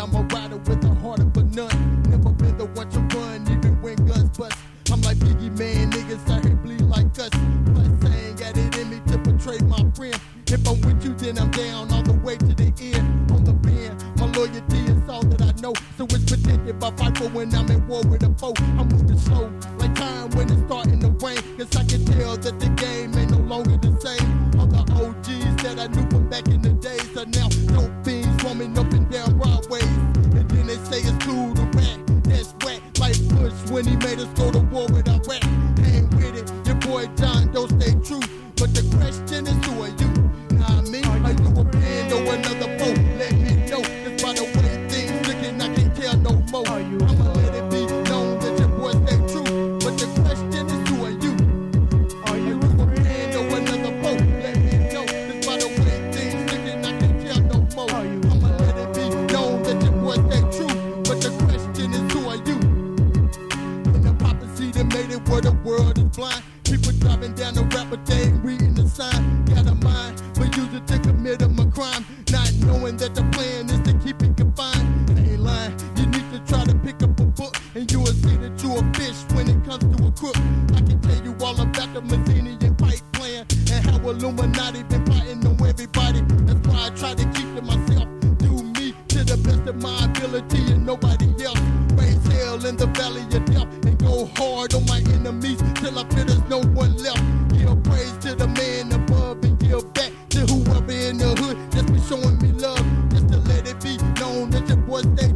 I'm a rider with a heart of a nun. Never been the one to run, even when guns bust. I'm like Biggie, man, niggas out here bleed like us. Plus, I ain't got it in me to betray my friend. If I'm with you, then I'm down all the way to the end. On the pen, my loyalty is all that I know. So it's protected by fight for when I'm at war with a foe. I'm moving slow, like time when it's starting to rain. Cause I can tell that the game ain't no longer the same. All the OGs that I knew from back in the days are now dope fiends roaming up and down Broadway. And then they say it's cool to rap, that's whack. Like Bush when he made us go to war with Iraq. Hang with it, your boy John, don't stay true. But the question is, who are you? Nah, me, are you a friend or another foe? Let me know, cause by the way things looking, I can't tell no more. I'ma let it be known that your boy stay true. But the question is, who are you? Are you a friend or another foe? Let me know, cause by the way things looking, I can't tell no more. I'ma let it be known that your boy stay true. But the question is, who are you? In the prophecy that made it where the world is blind. People driving down the rapper day, reading the sign. Got a mind, but use it to commit a crime. Not knowing that the plan is to keep it confined. I ain't lying, you need to try to pick up a book, and you will see that you a fish when it comes to a crook. I can tell you all about the Mazzini and Pike plan, and how Illuminati been fighting on everybody. That's why I try to keep to myself. Do me to the best of my ability and nobody else. Raise hell in the valley of death, and go hard on my enemies till I feel there's no one left. Give praise to the man above and give back to whoever in the hood that's been showing me love. Just to let it be known that your boy stay